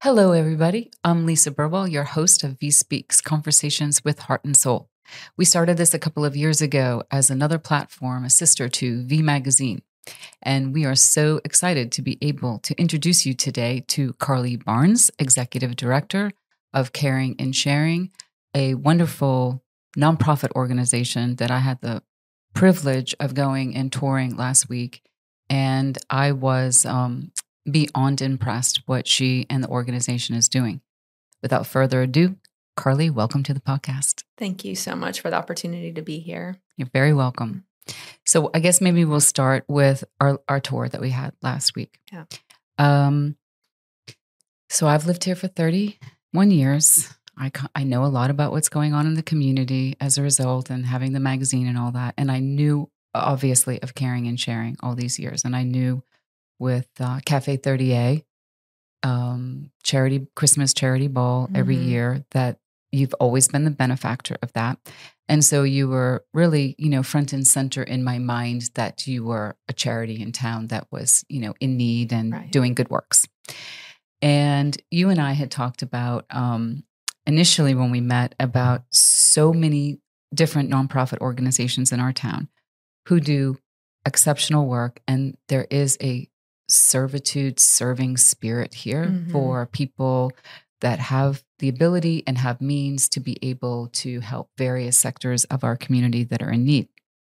Hello, everybody. I'm Lisa Burwell, your host of V Speaks Conversations with Heart and Soul. We started this a couple of years ago as another platform, a sister to V Magazine. And we are so excited to be able to introduce you today to Carly Barnes, Executive Director of Caring and Sharing, a wonderful nonprofit organization that I had the privilege of going and touring last week. And I was beyond impressed what she and the organization is doing. Without further ado, Carly, welcome to the podcast. Thank you so much for the opportunity to be here. You're very welcome. So I guess maybe we'll start with our tour that we had last week. Yeah. So I've lived here for 31 years. I know a lot about what's going on in the community as a result, and having the magazine and all that. And I knew, obviously, of Caring and Sharing all these years. And I knew with Cafe 30A, Christmas charity ball every year, that you've always been the benefactor of that. And so you were really, front and center in my mind that you were a charity in town that was, in need and doing good works. And you and I had talked about, initially when we met, about so many different nonprofit organizations in our town who do exceptional work. And there is a serving spirit here for people that have the ability and have means to be able to help various sectors of our community that are in need.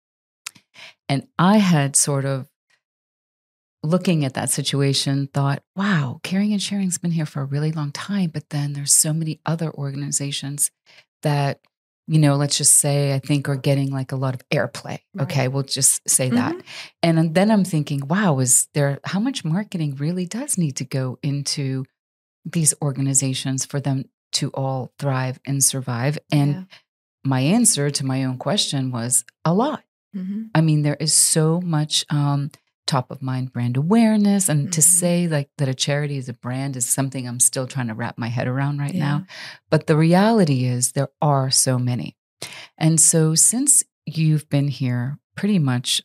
And I had sort of, looking at that situation, thought, wow, Caring and Sharing's been here for a really long time, but then there's so many other organizations that, let's just say, I think are getting like a lot of airplay. Right. Okay, we'll just say that. And then I'm thinking, wow, how much marketing really does need to go into these organizations for them to all thrive and survive? And my answer to my own question was a lot. I mean, there is so much top of mind brand awareness. And to say like that a charity is a brand is something I'm still trying to wrap my head around right now. But the reality is there are so many. And so since you've been here pretty much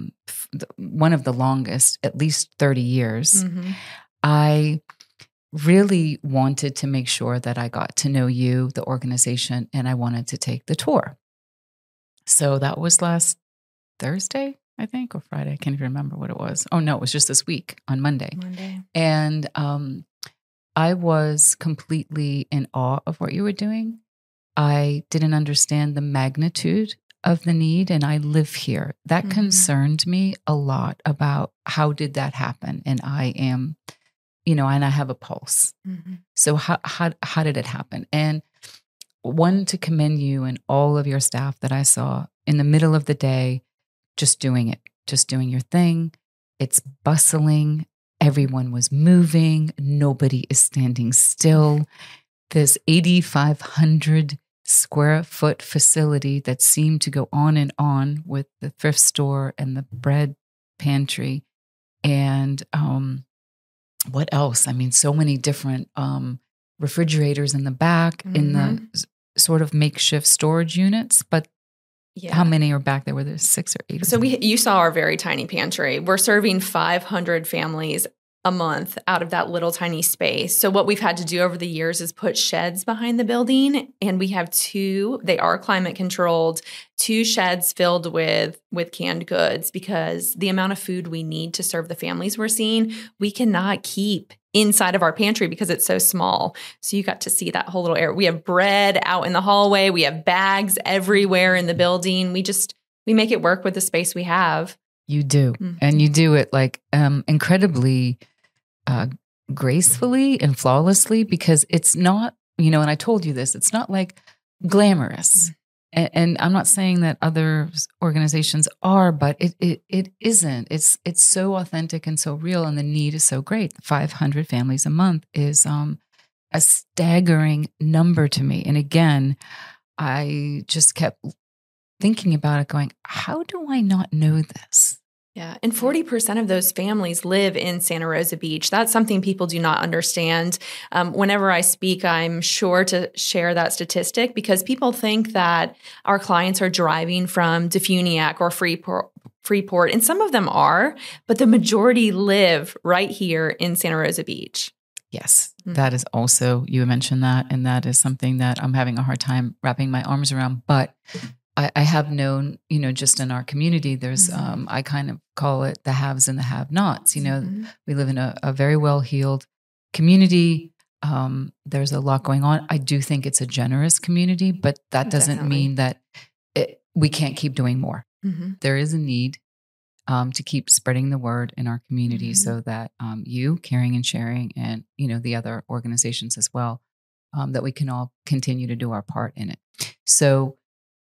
one of the longest, at least 30 years, I really wanted to make sure that I got to know you, the organization, and I wanted to take the tour. So that was last Thursday, I think, or Friday. I can't even remember what it was. Oh, no, it was just this week on Monday. And I was completely in awe of what you were doing. I didn't understand the magnitude of the need, and I live here. That concerned me a lot about how did that happen? And I am, and I have a pulse. So how did it happen? And one, to commend you and all of your staff that I saw in the middle of the day, just doing your thing. It's bustling. Everyone was moving. Nobody is standing still. This 8,500 square foot facility that seemed to go on and on with the thrift store and the bread pantry. And what else? I mean, so many different refrigerators in the back, in the sort of makeshift storage units, but how many are back there? Were there 6 or 8? So you saw our very tiny pantry. We're serving 500 families a month out of that little tiny space. So what we've had to do over the years is put sheds behind the building, and we have 2, they are climate controlled, 2 sheds filled with canned goods, because the amount of food we need to serve the families we're seeing, we cannot keep inside of our pantry because it's so small. So you got to see that whole little area. We have bread out in the hallway. We have bags everywhere in the building. We make it work with the space we have. You do. And you do it like incredibly gracefully and flawlessly, because it's not, and I told you this, it's not like glamorous. And I'm not saying that other organizations are, but it isn't. It's so authentic and so real, and the need is so great. 500 families a month is a staggering number to me. And again, I just kept thinking about it, going, how do I not know this? Yeah. And 40% of those families live in Santa Rosa Beach. That's something people do not understand. Whenever I speak, I'm sure to share that statistic, because people think that our clients are driving from Defuniak or Freeport, and some of them are, but the majority live right here in Santa Rosa Beach. Yes, that is also, you mentioned that, and that is something that I'm having a hard time wrapping my arms around. But I have known, just in our community, there's, I kind of call it the haves and the have-nots. We live in a very well-heeled community. There's a lot going on. I do think it's a generous community, but that doesn't mean that we can't keep doing more. There is a need to keep spreading the word in our community so that you, Caring and Sharing, and the other organizations as well, that we can all continue to do our part in it. So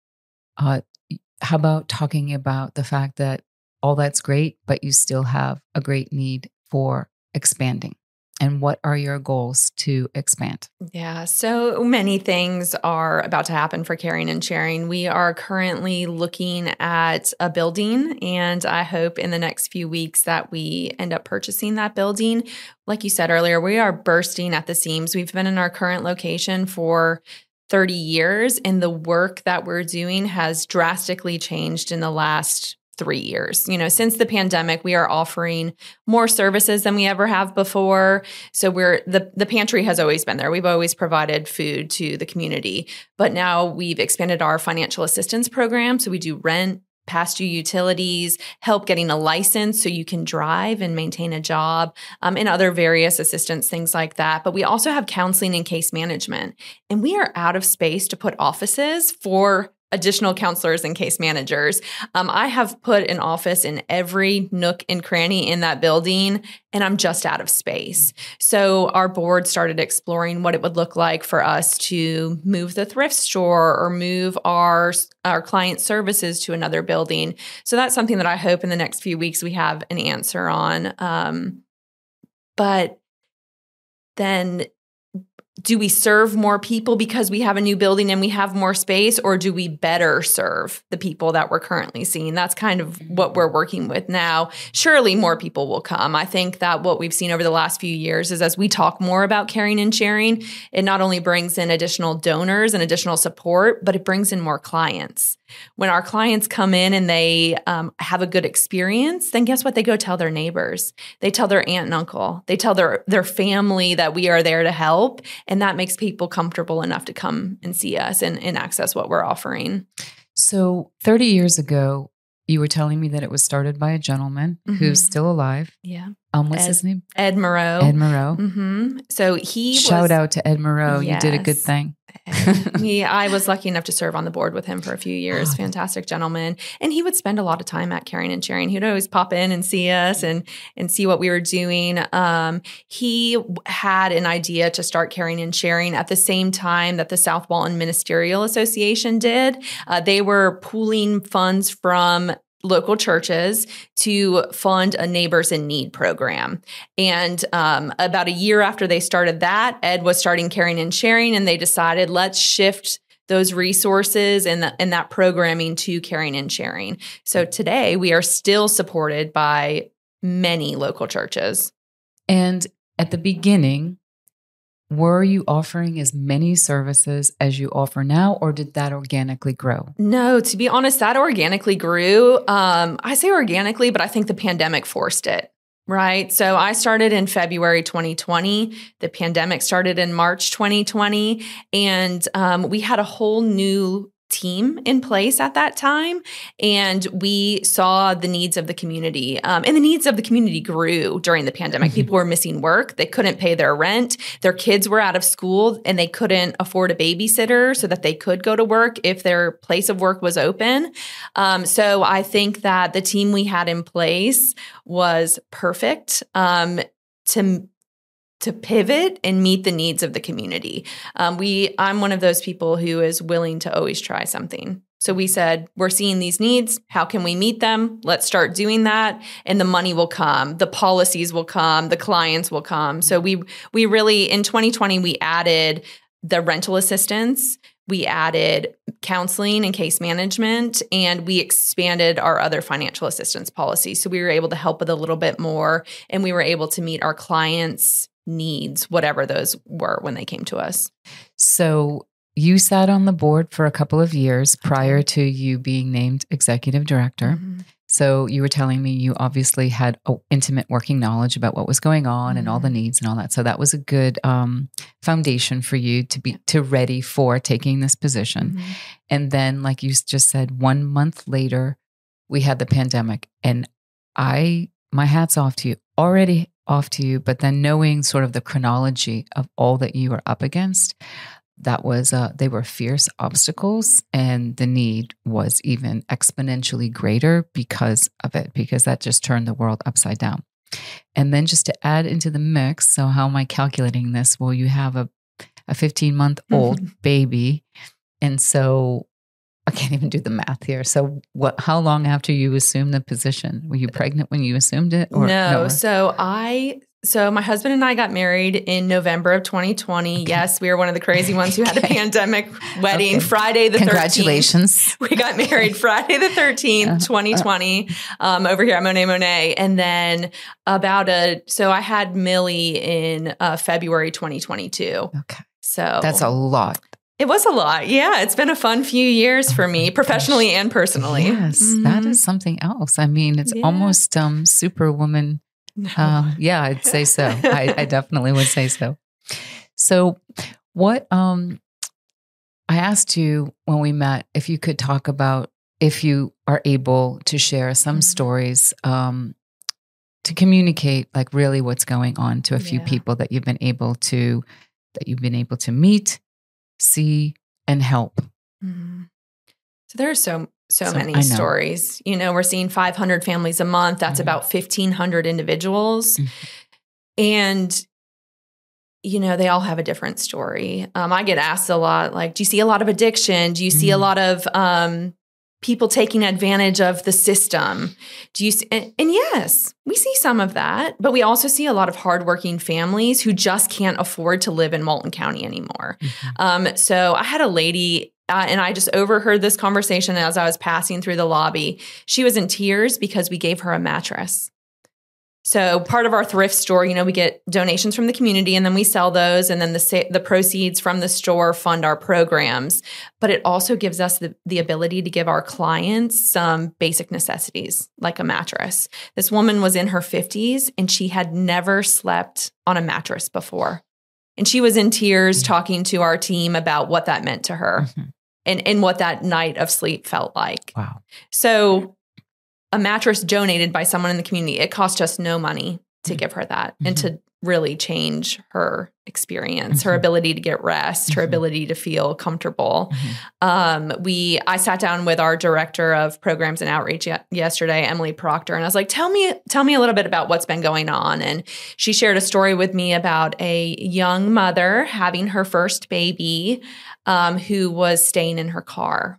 how about talking about the fact that all that's great, but you still have a great need for expanding? And what are your goals to expand? Yeah, so many things are about to happen for Caring and Sharing. We are currently looking at a building, and I hope in the next few weeks that we end up purchasing that building. Like you said earlier, we are bursting at the seams. We've been in our current location for 30 years, and the work that we're doing has drastically changed in the last 3 years. Since the pandemic, we are offering more services than we ever have before. So the pantry has always been there. We've always provided food to the community, but now we've expanded our financial assistance program. So we do rent, past due utilities, help getting a license so you can drive and maintain a job, and other various assistance, things like that. But we also have counseling and case management, and we are out of space to put offices for additional counselors and case managers. I have put an office in every nook and cranny in that building, and I'm just out of space. So our board started exploring what it would look like for us to move the thrift store or move our client services to another building. So that's something that I hope in the next few weeks we have an answer on. But then, do we serve more people because we have a new building and we have more space, or do we better serve the people that we're currently seeing? That's kind of what we're working with now. Surely more people will come. I think that what we've seen over the last few years is as we talk more about Caring and Sharing, it not only brings in additional donors and additional support, but it brings in more clients. When our clients come in and they have a good experience, then guess what? They go tell their neighbors. They tell their aunt and uncle. They tell their family that we are there to help. And that makes people comfortable enough to come and see us and access what we're offering. So 30 years ago, you were telling me that it was started by a gentleman who's still alive. Yeah. What's his name? Ed Moreau. Ed Moreau. So Shout out to Ed Moreau. Yes. You did a good thing. I was lucky enough to serve on the board with him for a few years. Fantastic gentleman. And he would spend a lot of time at Caring and Sharing. He would always pop in and see us and see what we were doing. He had an idea to start Caring and Sharing at the same time that the South Walton Ministerial Association did. They were pooling funds from local churches to fund a Neighbors in Need program. And about a year after they started that, Ed was starting Caring and Sharing, and they decided, let's shift those resources and that programming to Caring and Sharing. So today we are still supported by many local churches. And at the beginning, were you offering as many services as you offer now, or did that organically grow? No, to be honest, that organically grew. I say organically, but I think the pandemic forced it, right? So I started in February 2020. The pandemic started in March 2020. And we had a whole new team in place at that time. And we saw the needs of the community. And the needs of the community grew during the pandemic. People were missing work. They couldn't pay their rent. Their kids were out of school and they couldn't afford a babysitter so that they could go to work if their place of work was open. So I think that the team we had in place was perfect to pivot and meet the needs of the community. I'm one of those people who is willing to always try something. So we said, we're seeing these needs. How can we meet them? Let's start doing that. And the money will come. The policies will come. The clients will come. So we really, in 2020, we added the rental assistance. We added counseling and case management, and we expanded our other financial assistance policies. So we were able to help with a little bit more, and we were able to meet our clients' needs, whatever those were when they came to us. So you sat on the board for a couple of years prior to you being named executive director. So you were telling me you obviously had intimate working knowledge about what was going on and all the needs and all that. So that was a good foundation for you to ready for taking this position. And then, like you just said, 1 month later, we had the pandemic, and my hat's off to you, already off to you. But then knowing sort of the chronology of all that you were up against, that was they were fierce obstacles, and the need was even exponentially greater because of it, because that just turned the world upside down. And then just to add into the mix, so how am I calculating this? Well, you have a 15-month-old baby, and so I can't even do the math here. So how long after you assumed the position? Were you pregnant when you assumed it? Or no. So my husband and I got married in November of 2020. Okay. Yes, we were one of the crazy ones who had a pandemic wedding. Friday the 13th. Congratulations. We got married Friday the 13th, 2020, over here at Monet. And then so I had Millie in February 2022. Okay. So that's a lot. It was a lot. Yeah. It's been a fun few years for me, professionally and personally. Yes. That is something else. I mean, it's almost superwoman. No. Yeah, I'd say so. I definitely would say so. So what, I asked you when we met, if you could talk about, if you are able to share some stories, to communicate like really what's going on to a few people that you've been able to meet, see, and help. So there are so many stories. We're seeing 500 families a month. That's about 1,500 individuals. And, they all have a different story. I get asked a lot, like, do you see a lot of addiction? Do you see a lot of people taking advantage of the system? Do you see, and yes, we see some of that, but we also see a lot of hardworking families who just can't afford to live in Moulton County anymore. So I had a lady, and I just overheard this conversation as I was passing through the lobby. She was in tears because we gave her a mattress. So part of our thrift store, we get donations from the community, and then we sell those, and then the proceeds from the store fund our programs. But it also gives us the ability to give our clients some basic necessities, like a mattress. This woman was in her 50s, and she had never slept on a mattress before. And she was in tears talking to our team about what that meant to her. And what that night of sleep felt like. Wow. So a mattress donated by someone in the community, it cost us no money to give her that and to really change her experience, her ability to get rest, her ability to feel comfortable. I sat down with our director of programs and outreach yesterday, Emily Proctor, and I was like, tell me a little bit about what's been going on. And she shared a story with me about a young mother having her first baby, who was staying in her car.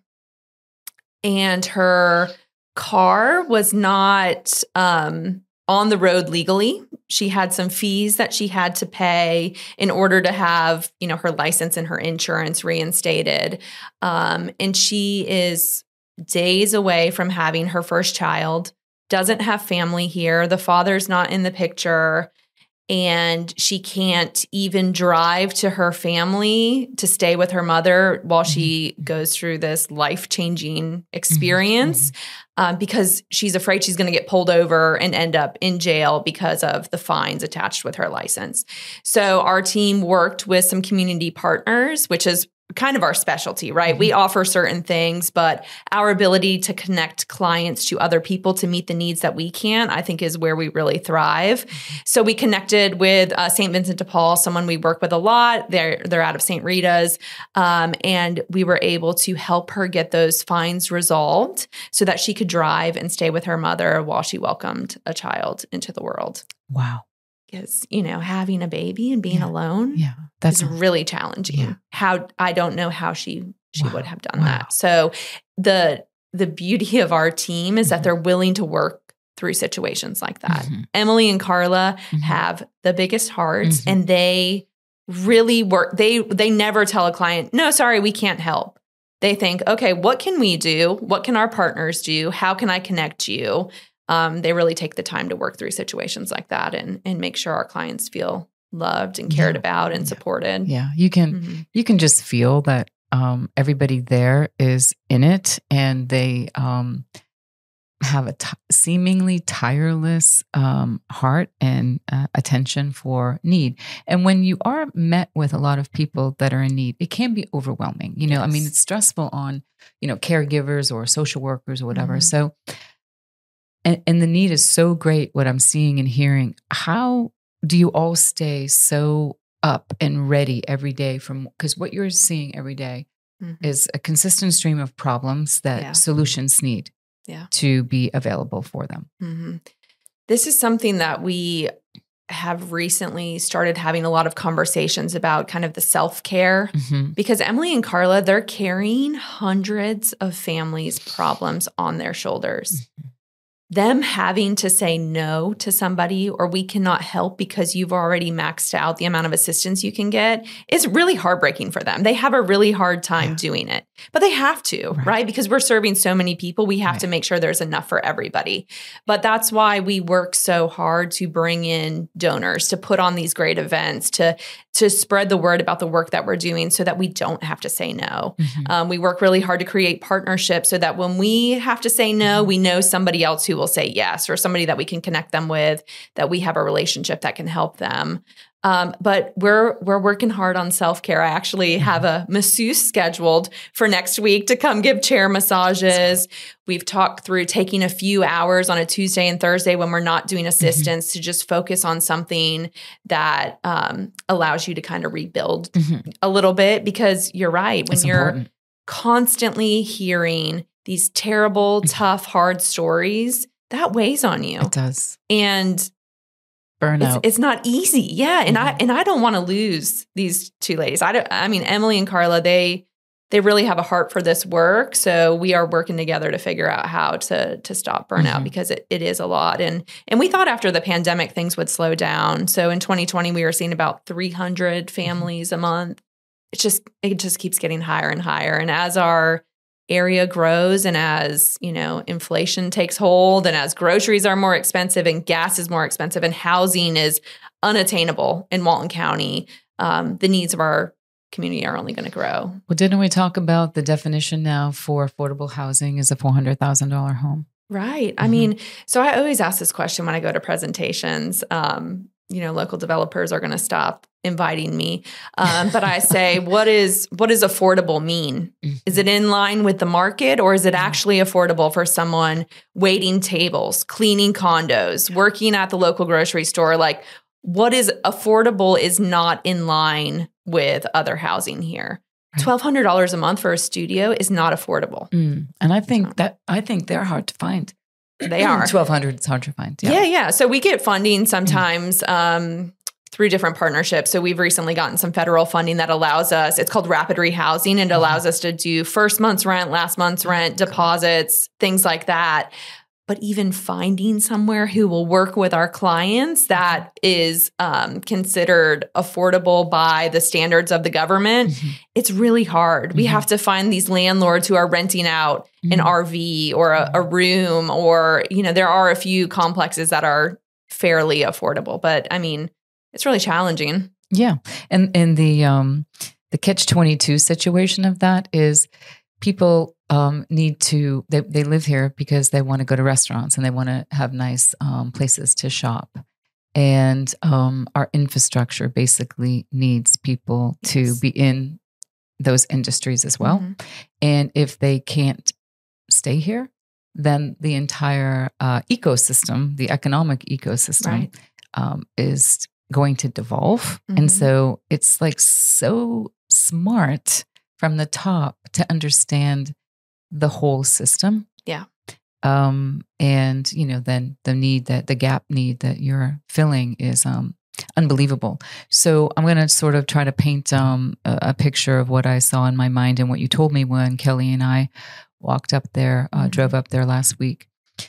And her car was not on the road legally. She had some fees that she had to pay in order to have, her license and her insurance reinstated. And she is days away from having her first child, doesn't have family here. The father's not in the picture. And she can't even drive to her family to stay with her mother while she goes through this life-changing experience, because she's afraid she's going to get pulled over and end up in jail because of the fines attached with her license. So our team worked with some community partners, which is kind of our specialty, right? We offer certain things, but our ability to connect clients to other people to meet the needs that we can't, I think is where we really thrive. So we connected with St. Vincent de Paul, someone we work with a lot. They're out of St. Rita's. And we were able to help her get those fines resolved so that she could drive and stay with her mother while she welcomed a child into the world. Wow. Because, having a baby and being alone that's really challenging. I don't know how she would have done that. So the beauty of our team is that they're willing to work through situations like that. Emily and Carla have the biggest hearts, and they really work. They never tell a client, no, sorry, we can't help. They think, okay, what can we do? What can our partners do? How can I connect you? They really take the time to work through situations like that and make sure our clients feel loved and cared about and supported. Yeah, you can just feel that everybody there is in it, and they have a seemingly tireless heart and attention for need. And when you are met with a lot of people that are in need, it can be overwhelming. You know, Yes. I mean, it's stressful on, you know, caregivers or social workers or whatever. Mhm. So, and the need is so great, what I'm seeing and hearing. How do you all stay so up and ready every day because what you're seeing every day is a consistent stream of problems that solutions need to be available for them. Mm-hmm. This is something that we have recently started having a lot of conversations about, kind of the self-care, because Emily and Carla, they're carrying hundreds of families' problems on their shoulders. Them having to say no to somebody, or we cannot help because you've already maxed out the amount of assistance you can get, is really heartbreaking for them. They have a really hard time doing it, but they have to, right? Because we're serving so many people, we have to make sure there's enough for everybody. But that's why we work so hard to bring in donors, to put on these great events, to spread the word about the work that we're doing so that we don't have to say no. We work really hard to create partnerships so that when we have to say no, we know somebody else who will say yes, or somebody that we can connect them with, that we have a relationship that can help them. But we're working hard on self-care. I actually have a masseuse scheduled for next week to come give chair massages. We've talked through taking a few hours on a Tuesday and Thursday when we're not doing assistance to just focus on something that allows you to kind of rebuild a little bit, because you're right. When you're constantly hearing these terrible, tough, hard stories, that weighs on you. It does. And burnout. It's not easy. Yeah. And I don't want to lose these two ladies. I mean, Emily and Carla, they really have a heart for this work. So we are working together to figure out how to stop burnout, because it is a lot. And we thought after the pandemic, things would slow down. So in 2020, we were seeing about 300 families a month. It just keeps getting higher and higher. And as our area grows, and as, you know, inflation takes hold, and as groceries are more expensive and gas is more expensive and housing is unattainable in Walton County, the needs of our community are only going to grow. Well, didn't we talk about the definition now for affordable housing is a $400,000 home? Right. I mean, so I always ask this question when I go to presentations. You know, local developers are going to stop inviting me. But I say, what does affordable mean? Is it in line with the market, or is it actually affordable for someone waiting tables, cleaning condos, working at the local grocery store? Like, what is affordable is not in line with other housing here. Right. $1,200 a month for a studio is not affordable. And I think they're hard to find. They are. 1,200 is hard to find. Yeah. So we get funding sometimes through different partnerships. So we've recently gotten some federal funding that allows us, it's called Rapid Rehousing. It allows us to do first month's rent, last month's rent, deposits, things like that. But even finding somewhere who will work with our clients that is considered affordable by the standards of the government, it's really hard. We have to find these landlords who are renting out an RV or a room, or, you know, there are a few complexes that are fairly affordable. But I mean, it's really challenging. Yeah. And the catch-22 situation of that is people need to, they live here because they want to go to restaurants and they want to have nice places to shop. And our infrastructure basically needs people to be in those industries as well. And if they can't stay here, then the entire ecosystem, the economic ecosystem, is going to devolve. And so it's like so smart from the top to understand the whole system. Yeah. And, you know, then the gap need that you're filling is unbelievable. So I'm going to sort of try to paint a picture of what I saw in my mind and what you told me when Kelly and I walked up there, drove up there last week.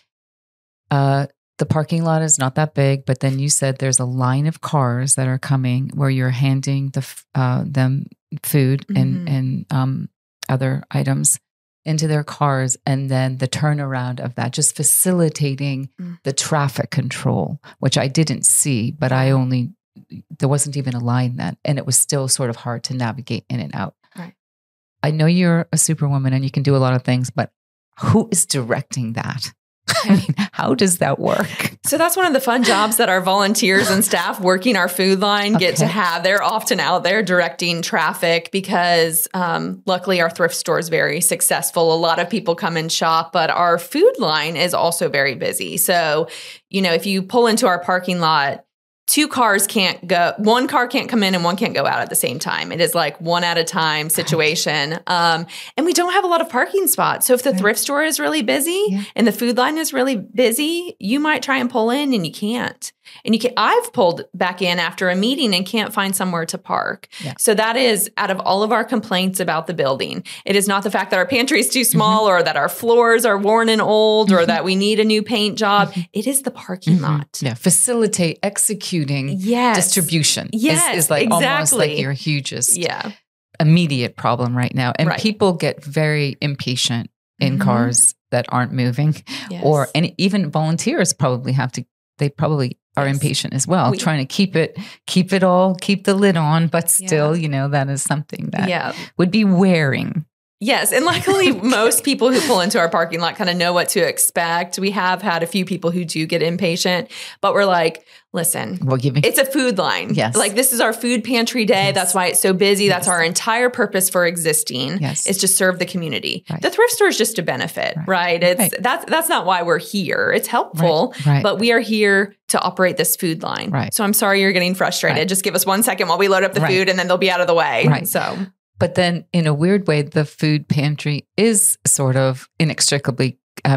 The parking lot is not that big, but then you said there's a line of cars that are coming where you're handing them food and other items into their cars, and then the turnaround of that, just facilitating the traffic control, which I didn't see, but there wasn't even a line then, and it was still sort of hard to navigate in and out. Right. I know you're a superwoman and you can do a lot of things, but who is directing that? I mean, how does that work? So that's one of the fun jobs that our volunteers and staff working our food line get to have. They're often out there directing traffic because luckily our thrift store is very successful. A lot of people come and shop, but our food line is also very busy. So, if you pull into our parking lot, one car can't come in and one can't go out at the same time. It is like one at a time situation. And we don't have a lot of parking spots. So if the thrift store is really busy and the food line is really busy, you might try and pull in and you can't. And I've pulled back in after a meeting and can't find somewhere to park. Yeah. So that is out of all of our complaints about the building. It is not the fact that our pantry is too small or that our floors are worn and old or that we need a new paint job. It is the parking lot. Yeah. Facilitate executing distribution is like almost like your hugest immediate problem right now. And people get very impatient in cars that aren't moving and even volunteers probably are impatient as well, trying to keep the lid on, but still, that is something that would be wearing. Yes. And luckily, most people who pull into our parking lot kind of know what to expect. We have had a few people who do get impatient, but we're like, listen, it's a food line. Yes. Like this is our food pantry day. Yes. That's why it's so busy. That's our entire purpose for existing is to serve the community. Right. The thrift store is just a benefit, right? That's not why we're here. It's helpful, but we are here to operate this food line. Right. So I'm sorry you're getting frustrated. Right. Just give us 1 second while we load up the food and then they'll be out of the way. Right. But then in a weird way, the food pantry is sort of inextricably,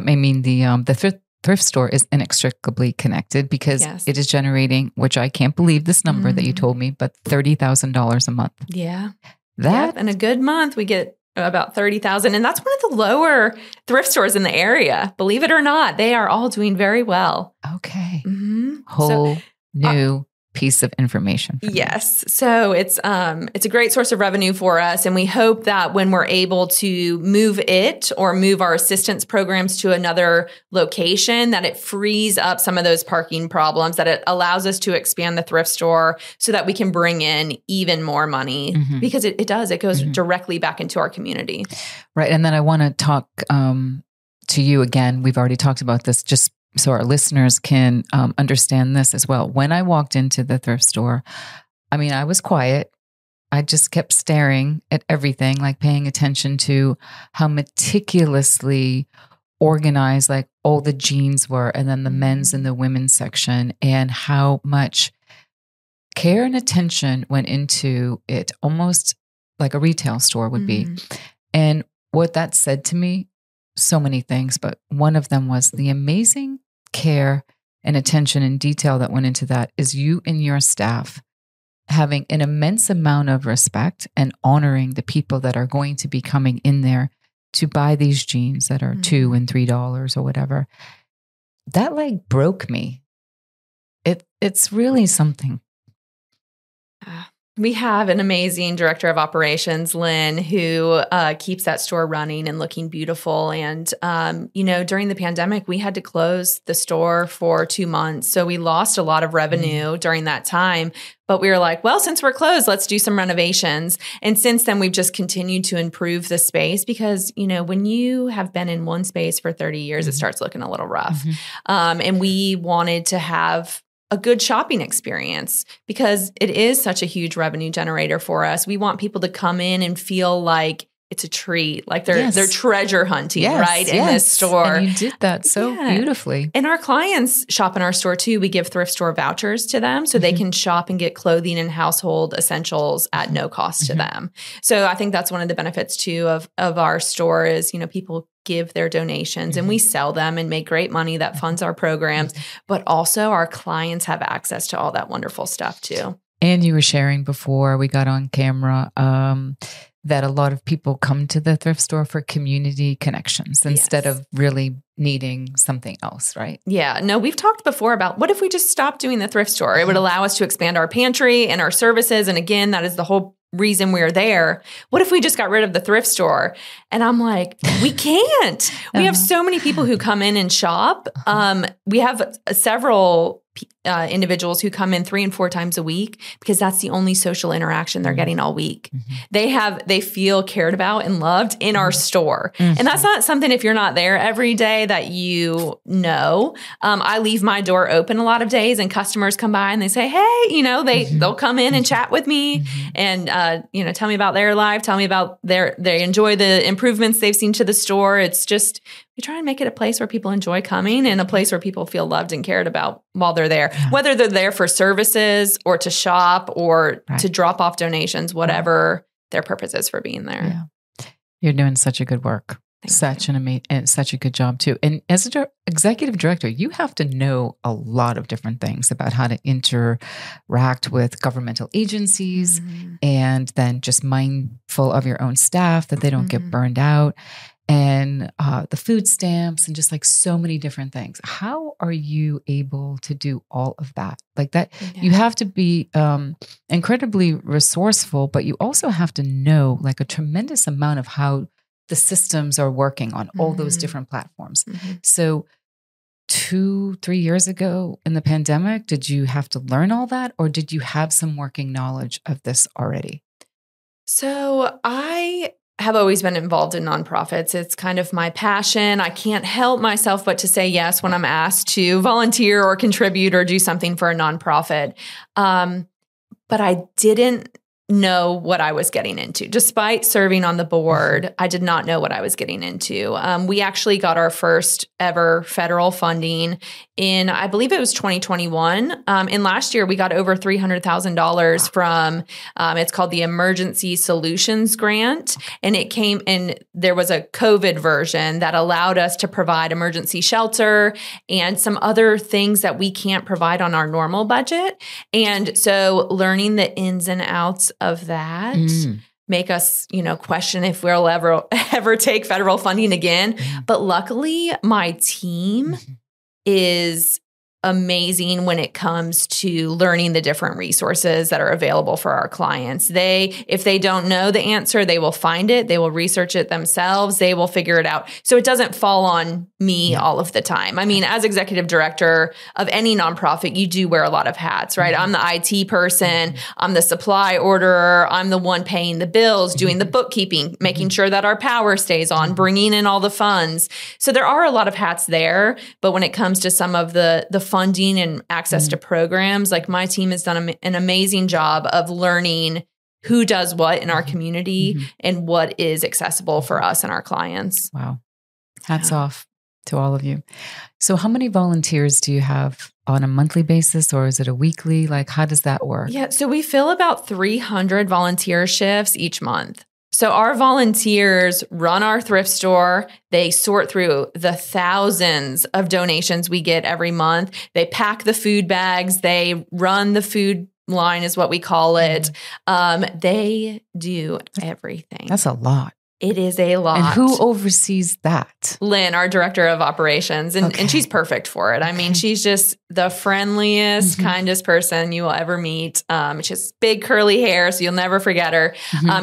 the thrift store is inextricably connected because it is generating, which I can't believe this number that you told me, but $30,000 a month. Yeah. In a good month, we get about $30,000. And that's one of the lower thrift stores in the area. Believe it or not, they are all doing very well. Okay. Mm-hmm. New piece of information. Yes. So it's a great source of revenue for us. And we hope that when we're able to move our assistance programs to another location, that it frees up some of those parking problems, that it allows us to expand the thrift store so that we can bring in even more money because it goes directly back into our community. Right. And then I want to talk to you again. We've already talked about this just so our listeners can understand this as well. When I walked into the thrift store, I was quiet. I just kept staring at everything, like paying attention to how meticulously organized like all the jeans were, and then the men's and the women's section, and how much care and attention went into it, almost like a retail store would be. And what that said to me, so many things, but one of them was the amazing care and attention and detail that went into that is you and your staff having an immense amount of respect and honoring the people that are going to be coming in there to buy these jeans that are $2 and $3 or whatever. That like broke me. It's really something. We have an amazing director of operations, Lynn, who keeps that store running and looking beautiful. And, during the pandemic, we had to close the store for 2 months. So we lost a lot of revenue during that time. But we were like, well, since we're closed, let's do some renovations. And since then, we've just continued to improve the space because, when you have been in one space for 30 years, it starts looking a little rough. And we wanted to have a good shopping experience because it is such a huge revenue generator for us. We want people to come in and feel like it's a treat, like they're treasure hunting, right? In this store. And you did that so beautifully. And our clients shop in our store too. We give thrift store vouchers to them so they can shop and get clothing and household essentials at no cost to them. So I think that's one of the benefits too of our store is, people give their donations and we sell them and make great money that funds our programs, but also our clients have access to all that wonderful stuff too. And you were sharing before we got on camera that a lot of people come to the thrift store for community connections instead of really needing something else, right? Yeah. No, we've talked before about what if we just stopped doing the thrift store? It would allow us to expand our pantry and our services. And again, that is the whole reason we're there. What if we just got rid of the thrift store? And I'm like, we can't. We have so many people who come in and shop. We have several individuals who come in 3 and 4 times a week because that's the only social interaction they're getting all week. They feel cared about and loved in our store. And that's not something, if you're not there every day, that you know. I leave my door open a lot of days and customers come by and they say, hey, they'll come in and chat with me and, tell me about their life, tell me about they enjoy the improvements they've seen to the store. It's just, we try and make it a place where people enjoy coming and a place where people feel loved and cared about while they're there, whether they're there for services or to shop or to drop off donations, whatever their purpose is for being there. Yeah. You're doing such a good work. Such a good job too. And as an executive director, you have to know a lot of different things about how to interact with governmental agencies and then just mindful of your own staff that they don't get burned out. And the food stamps and just like so many different things. How are you able to do all of that? Like that, you have to be incredibly resourceful, but you also have to know like a tremendous amount of how the systems are working on all those different platforms. So 2-3 years ago in the pandemic, did you have to learn all that or did you have some working knowledge of this already? So I have always been involved in nonprofits. It's kind of my passion. I can't help myself but to say yes when I'm asked to volunteer or contribute or do something for a nonprofit. But I didn't know what I was getting into. Despite serving on the board, I did not know what I was getting into. We actually got our first ever federal funding in, I believe it was 2021. And last year we got over $300,000 from, it's called the Emergency Solutions Grant. And it came in, there was a COVID version that allowed us to provide emergency shelter and some other things that we can't provide on our normal budget. And so learning the ins and outs of that make us, question if we'll ever take federal funding again. But luckily, my team is amazing when it comes to learning the different resources that are available for our clients. If they don't know the answer, they will find it. They will research it themselves. They will figure it out. So it doesn't fall on me all of the time. I mean, as executive director of any nonprofit, you do wear a lot of hats, right? I'm the IT person. I'm the supply orderer. I'm the one paying the bills, doing the bookkeeping, making sure that our power stays on, bringing in all the funds. So there are a lot of hats there. But when it comes to some of the funding and access to programs, like my team has done an amazing job of learning who does what in our community and what is accessible for us and our clients. Wow. Hats off to all of you. So how many volunteers do you have on a monthly basis or is it a weekly? Like, how does that work? Yeah. So we fill about 300 volunteer shifts each month. So our volunteers run our thrift store. They sort through the thousands of donations we get every month. They pack the food bags. They run the food line is what we call it. They do everything. That's a lot. It is a lot. And who oversees that? Lynn, our director of operations. And she's perfect for it. I mean, she's just the friendliest, kindest person you will ever meet. She has big curly hair, so you'll never forget her.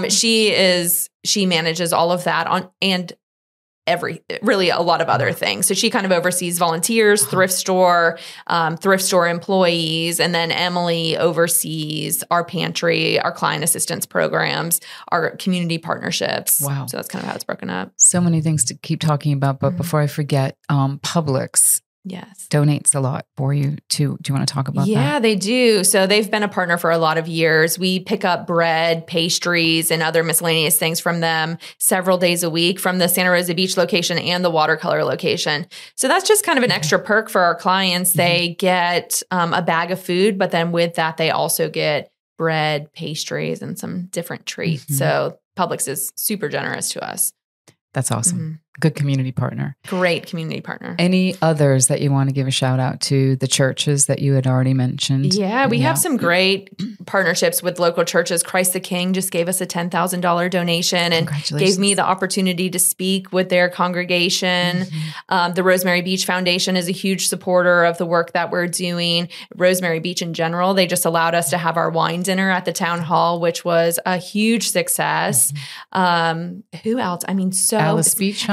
She manages all of that and really a lot of other things. So she kind of oversees volunteers, thrift store employees, and then Emily oversees our pantry, our client assistance programs, our community partnerships. Wow. So that's kind of how it's broken up. So many things to keep talking about, but before I forget, Publix donates a lot for you too. Do you want to talk about that? Yeah, they do. So they've been a partner for a lot of years. We pick up bread, pastries, and other miscellaneous things from them several days a week from the Santa Rosa Beach location and the watercolor location. So that's just kind of an extra perk for our clients. They get a bag of food, but then with that, they also get bread, pastries, and some different treats. So Publix is super generous to us. That's awesome. Good community partner. Great community partner. Any others that you want to give a shout out to? The churches that you had already mentioned? Yeah, we have some great partnerships with local churches. Christ the King just gave us a $10,000 donation and gave me the opportunity to speak with their congregation. The Rosemary Beach Foundation is a huge supporter of the work that we're doing. Rosemary Beach in general, they just allowed us to have our wine dinner at the town hall, which was a huge success. Who else? I mean, Alice Beach Foundation?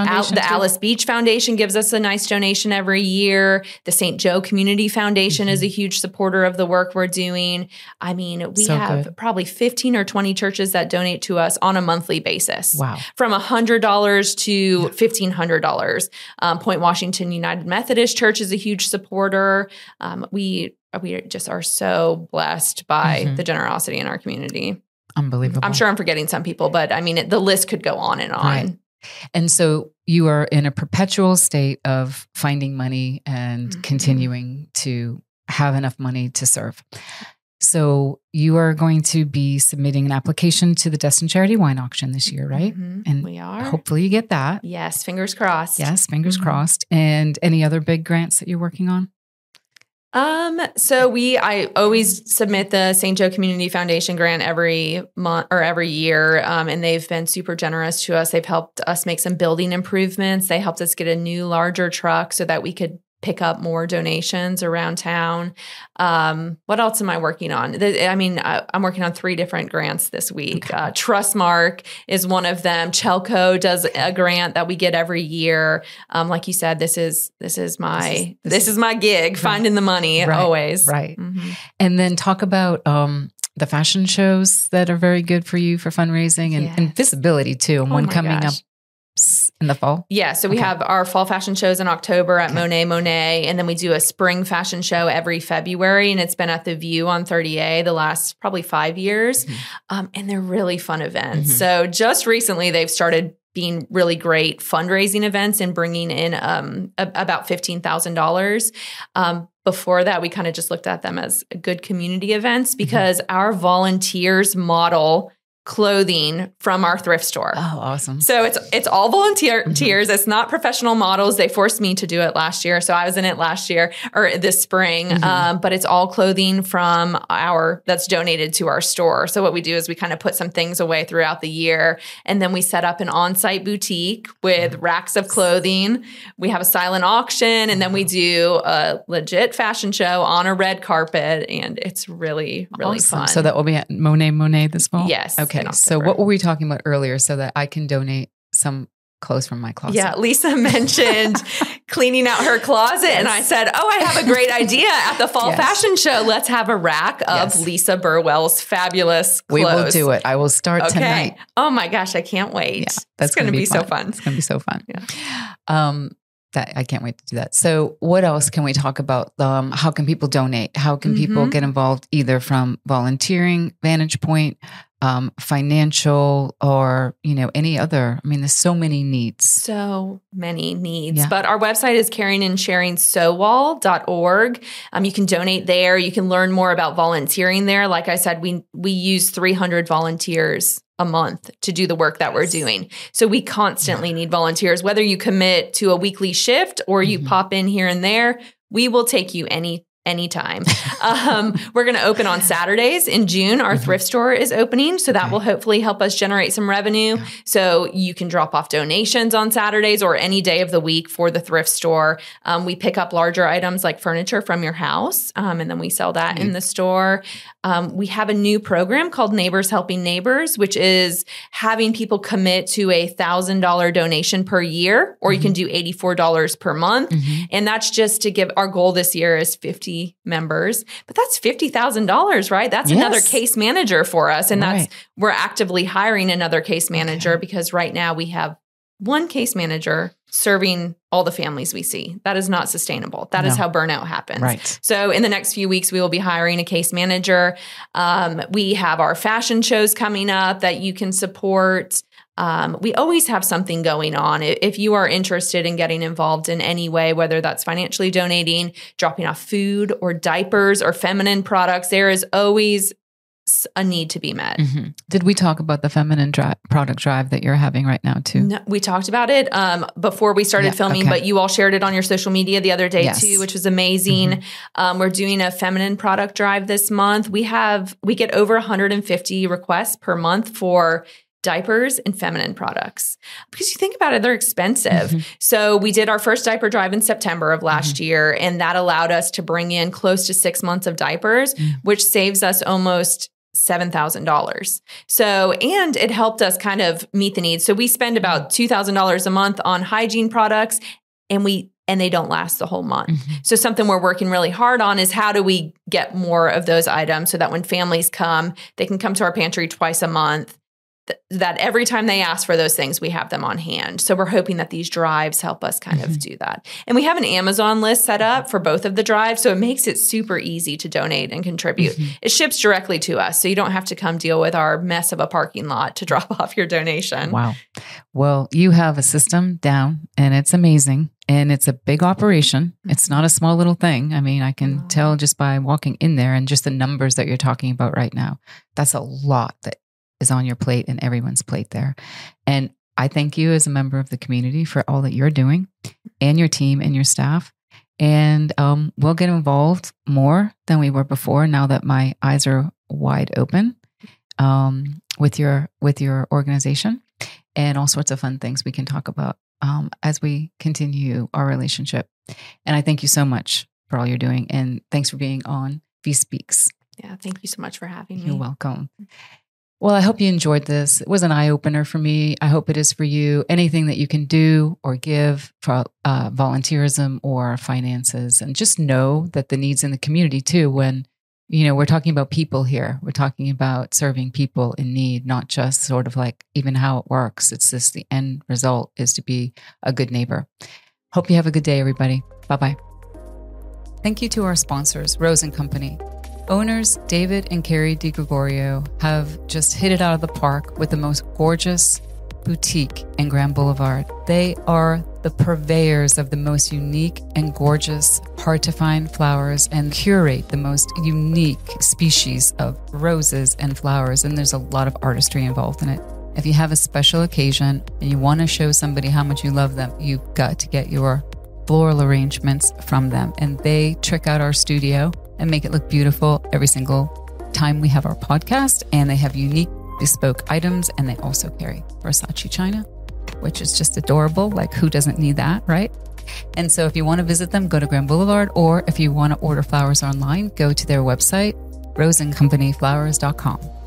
Foundation? The Alice Beach Foundation gives us a nice donation every year. The St. Joe Community Foundation is a huge supporter of the work we're doing. I mean, we have probably 15 or 20 churches that donate to us on a monthly basis. Wow. From $100 to $1,500. Point Washington United Methodist Church is a huge supporter. We just are so blessed by the generosity in our community. Unbelievable. I'm sure I'm forgetting some people, but I mean, the list could go on and on. Right. And so you are in a perpetual state of finding money and continuing to have enough money to serve. So you are going to be submitting an application to the Destin Charity Wine Auction this year, right? And we are. Hopefully you get that. Yes, fingers crossed. Yes, fingers crossed. And any other big grants that you're working on? So I always submit the St. Joe Community Foundation grant every month or every year. And they've been super generous to us. They've helped us make some building improvements. They helped us get a new, larger truck so that we could pick up more donations around town. What else am I working on? I'm working on 3 different grants this week. Okay. Trustmark is one of them. Chelco does a grant that we get every year. Like you said, this is my gig, finding the money always. Right. And then talk about the fashion shows that are very good for you for fundraising and visibility too. And one coming up in the fall? Yeah. So we have our fall fashion shows in October at Monet, and then we do a spring fashion show every February, and it's been at the View on 30A the last probably 5 years. And they're really fun events. So just recently they've started being really great fundraising events and bringing in about $15,000. Before that, we kind of just looked at them as good community events because our volunteers model clothing from our thrift store. Oh, awesome. So it's all volunteers. It's not professional models. They forced me to do it last year. So I was in it last year or this spring. But it's all clothing from that's donated to our store. So what we do is we kind of put some things away throughout the year. And then we set up an on-site boutique with racks of clothing. We have a silent auction, and then we do a legit fashion show on a red carpet. And it's really, really fun. So that will be at Monet this fall? Yes. Okay. So what were we talking about earlier so that I can donate some clothes from my closet? Yeah. Lisa mentioned cleaning out her closet. And I said, I have a great idea at the fall fashion show. Let's have a rack of Lisa Burwell's fabulous clothes. We will do it. I will start tonight. Oh my gosh. I can't wait. Yeah, that's going to be so fun. It's going to be so fun. Yeah. That I can't wait to do that. So what else can we talk about? How can people donate? How can people get involved either from volunteering vantage point, financial, or, any other? I mean, there's so many needs. So many needs. But our website is caringandsharingSowall.org. You can donate there. You can learn more about volunteering there. Like I said, we use 300 volunteers a month to do the work that we're doing. So we constantly need volunteers, whether you commit to a weekly shift or you pop in here and there, we will take you anytime. We're going to open on Saturdays in June. Our thrift store is opening. So that will hopefully help us generate some revenue. So you can drop off donations on Saturdays or any day of the week for the thrift store. We pick up larger items like furniture from your house. And then we sell that in the store. We have a new program called Neighbors Helping Neighbors, which is having people commit to $1,000 donation per year, or you can do $84 per month. And that's just to give, our goal this year is 50 members, but that's $50,000, right? That's another case manager for us. And we're actively hiring another case manager because right now we have one case manager serving all the families we see. That is not sustainable. That is how burnout happens. Right. So in the next few weeks, we will be hiring a case manager. We have our fashion shows coming up that you can support. We always have something going on. If you are interested in getting involved in any way, whether that's financially donating, dropping off food or diapers or feminine products, there is always a need to be met. Did we talk about the feminine product drive that you're having right now too? No, we talked about it before we started filming, but you all shared it on your social media the other day too, which was amazing. We're doing a feminine product drive this month. We get over 150 requests per month for diapers and feminine products. Because you think about it, they're expensive. So we did our first diaper drive in September of last year, and that allowed us to bring in close to 6 months of diapers, which saves us almost $7,000. So, and it helped us kind of meet the needs. So we spend about $2,000 a month on hygiene products, and they don't last the whole month. Mm-hmm. So something we're working really hard on is how do we get more of those items so that when families come, they can come to our pantry twice a month, that every time they ask for those things, we have them on hand. So we're hoping that these drives help us kind of do that. And we have an Amazon list set up for both of the drives. So it makes it super easy to donate and contribute. It ships directly to us. So you don't have to come deal with our mess of a parking lot to drop off your donation. Wow. Well, you have a system down, and it's amazing. And it's a big operation. It's not a small little thing. I mean, I can tell just by walking in there and just the numbers that you're talking about right now. That's a lot that is on your plate and everyone's plate there. And I thank you as a member of the community for all that you're doing, and your team and your staff. And we'll get involved more than we were before now that my eyes are wide open with your organization, and all sorts of fun things we can talk about as we continue our relationship. And I thank you so much for all you're doing. And thanks for being on Feast Speaks. Yeah, thank you so much for having me. You're welcome. Well, I hope you enjoyed this. It was an eye-opener for me. I hope it is for you. Anything that you can do or give for volunteerism or finances, and just know that the needs in the community too, when, we're talking about people here, we're talking about serving people in need, not just sort of like even how it works. It's just the end result is to be a good neighbor. Hope you have a good day, everybody. Bye-bye. Thank you to our sponsors, Rose & Company. Owners David and Carrie DiGregorio have just hit it out of the park with the most gorgeous boutique in Grand Boulevard. They are the purveyors of the most unique and gorgeous, hard-to-find flowers, and curate the most unique species of roses and flowers. And there's a lot of artistry involved in it. If you have a special occasion and you want to show somebody how much you love them, you've got to get your floral arrangements from them. And they trick out our studio and make it look beautiful every single time we have our podcast. And they have unique bespoke items, and they also carry Versace china, which is just adorable. Like, who doesn't need that, right? And so if you want to visit them, go to Grand Boulevard, or if you want to order flowers online, go to their website, roseandcompanyflowers.com.